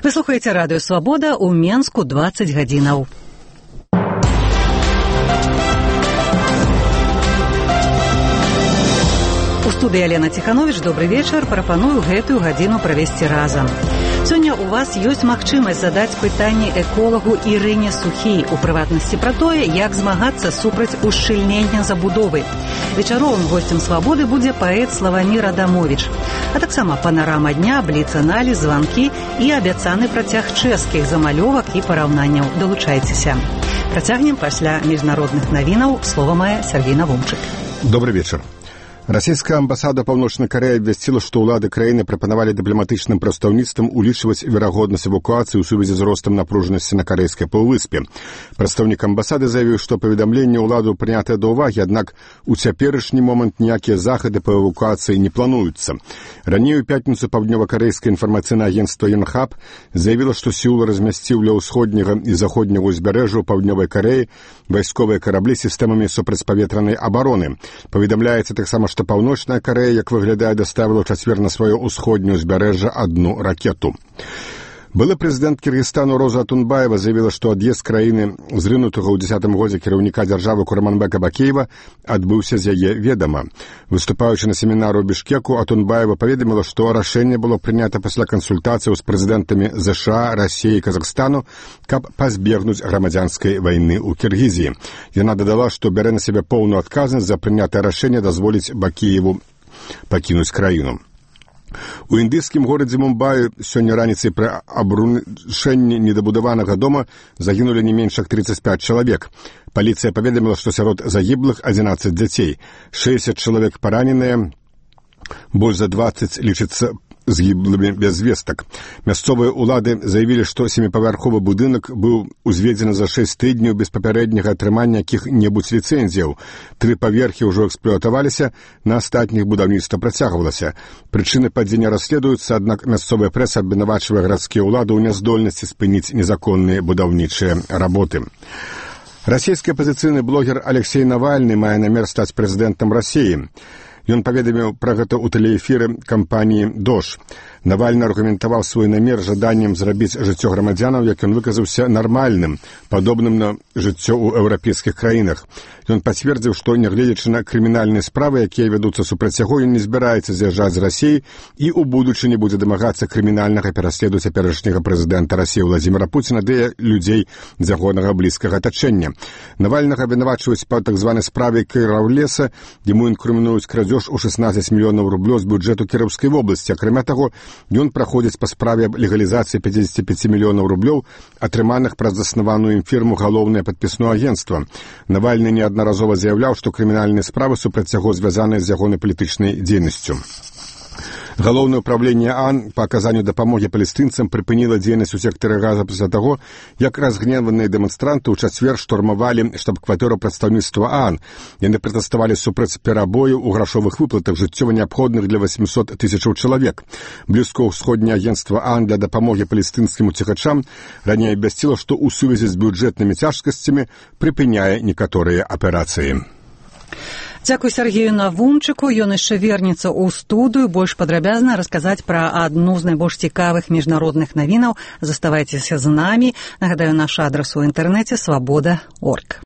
Вы слухаеце радыё «Свабода» ў Менску 20 гадзінаў. У студыі Алена Ціхановіч, добры вечар, прапаную гэтую гадзіну правесці разам. Сёння у вас ёсць магчымасць задаць пытанні эколагу Ірыне Сухій, у прыватнасці пра тое, як змагацца супраць ушчыльнення забудовы. Вечаровым госцем «Свабоды» будзе паэт Славамір Адамовіч. А таксама панарама дня, бліц-аналіз, званкі і абяцаны працяг чэшскіх замалёвак і параўнанняў. Далучайцеся. Працягнем пасля міжнародных навінаў. Слова мае Сергей Навумчык. Добрый вечер. Расійская амбасада Паўночнай Карэі абвясціла, што ўлады краіны прапанавалі дыпламатычным прадстаўніцтвам улічваць верагоднасць эвакуацыі ў сувязі з ростам напружанасці на карэйскай паўвыспе. Прадстаўнік амбасады заявіў, што паведамленне ўладаў прынятае да ўвагі, аднак у цяперашні момант ніякія захады па эвакуацыі не плануюцца. Раней у пятніцу паўднёва-карэйскае інфармацыйнае агенцтва Йонхап заявіла, што Сеул размясціў ля ўсходняга і заходняга ўзбярэжжа ў паўднёвай Карэі вайсковыя караблі сістэмамі супрацьпаветранай абароны. Паведамляецца таксама, што Паўночная Карэя, як выглядае, даставіла ў чацвер на сваё ўсходняе ўзбярэжжа адну ракету. Былы прэзідэнт Кыргызстану Роза Атунбаева заявіла, што ад'езд краіны зрынутага ў 10-м годзе кіраўніка дзяржавы Курманбека Бакеева адбыўся з яе ведама. Выступаючы на семінару ў Бішкеку, Атунбаева паведаміла, што рашэнне было прынята пасля кансультацыяў з прэзідэнтамі ЗША, Расіі і Казахстану, каб пазбегнуць грамадзянскай вайны ў Кіргізіі. Яна дадала, што бярэ на сябе поўную адказнасць за прынятае рашэнне дазволіць Бакееву пакінуць краіну. У індыйскім горадзе Мумбаі сёння раніцай пры абрушэнні недабудаванага дома загінулі не менш як 35 чалавек. Паліцыя паведаміла, што сярод загіблых 11 дзяцей. 60 чалавек параненыя, больш за 20 лічыцца згіблымі без вестак. Мясцовыя ўлады заявілі, што 7павярховы будынак быў узведзены за 6 тыдняў без папярэдняга атрымання якіх-небудзь ліцэнзіяў. 3 паверхі ўжо эксплуатаваліся, на астатніх будаўніцтва працягвалася. Прычыны падзення расследуюцца, аднак мясцовая прэса абвінавачвае гарадскія ўлады ў няздольнасці спыніць незаконныя будаўнічыя работы. Расійскі апазіцыйны блогер Алексей Навальны мае намер стаць прэзідэнтам Расіі. Ён паведаміў пра гэта ў тэлеэфіры кампаніі «Дож». Навальны аргументаваў свой намер жаданнем зрабіць жыццё грамадзянаў, як ён выказаўся, нармальным, падобным на жыццё ў еўрапейскіх краінах. Ён пацвердзіў, што, нягледзячы на крымінальныя справы, якія вядуцца супраць яго, ён не збіраецца з'язджаць з Расіі і ў будучыні будзе дамагацца крымінальнага пераследу цяперашняга прэзідэнта Расіі Владзіміра Пуціна ды людзей з ягонага блізкага атачэння. Навальнага абвінавачваюць па так званай справе Кіраўлеса, яму інкрымінуюць крадзеж у 16 мільёнаў рублёў з бюджэту Кіроўскай вобласці. Акрамя таго, ён праходзіць па справе аб легалізацыі 55 мільёнаў рублёў, атрыманых праз заснаваную ім фірму «Галоўнае падпісное агенцтва». Навальны неаднаразова заяўляў, што крымінальныя справы супраць яго звязаныя з ягонай палітычнай дзейнасцю. Галоўнае ўправленне ААН па аказанню дапамогі палестынцам прыпыніла дзейнасць у сектары Газа пасля таго, як разгневаныя дэманстранты ў чацвер штурмавалі штаб-кватэру прадстаўніцтва ААН. Яны пратэставалі супраць перабою ў грашовых выплатах, жыццёва неабходных для 800 тысячаў чалавек. Блізкаўсходняе агенцтва ААН для дапамогі палестынскім уцекачам раней абвясціла, што ў сувязі з бюджэтнымі цяжкасцямі прыпыняе некаторыя аперацыі. Дзякуй Сергею Навумчыку. Ён яшчэ вернецца ў студыю больш падрабязна расказаць пра адну з найбольш цікавых міжнародных навінаў. Заставайцеся з намі. Нагадаю, наш адрас у інтэрнэце свабода.орг.